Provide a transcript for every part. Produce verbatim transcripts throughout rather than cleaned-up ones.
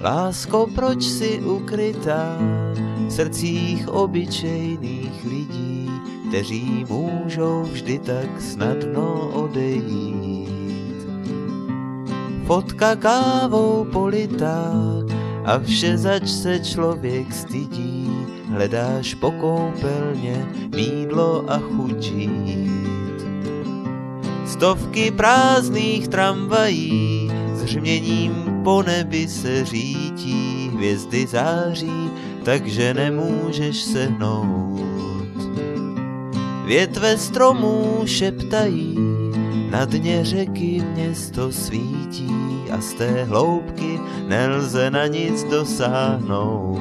Lásko, proč jsi ukrytá v srdcích obyčejných lidí, kteří můžou vždy tak snadno odejít? Fotka kávou politá a vše, zač se člověk stydí, hledáš po koupelně mýdlo a chuť jít. Stovky prázdných tramvají s hřměním po nebi se řítí, hvězdy září, takže nemůžeš sehnout. Větve stromů šeptají, na dně řeky město svítí a z té hloubky nelze na nic dosáhnout.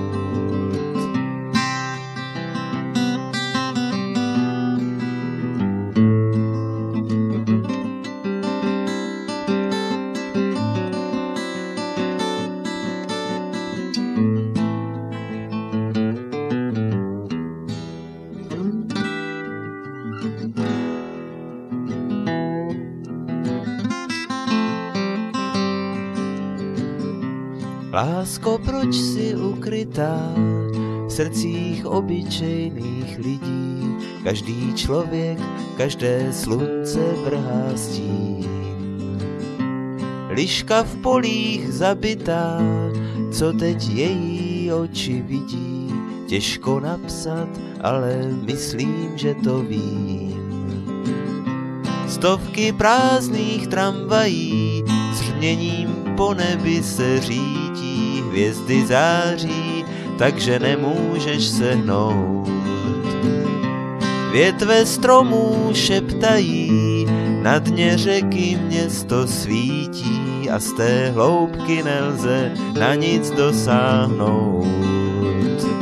Lásko, proč jsi ukrytá v srdcích obyčejných lidí? Každý člověk, každé slunce vrhá stín. Liška v polích zabitá, co teď její oči vidí? Těžko napsat, ale myslím, že to vím. Stovky prázdných tramvají s hřměním po nebi se řítí, hvězdy září, takže nemůžeš sehnout. Větve stromů šeptají, na dně řeky město svítí a z té hloubky nelze na nic dosáhnout.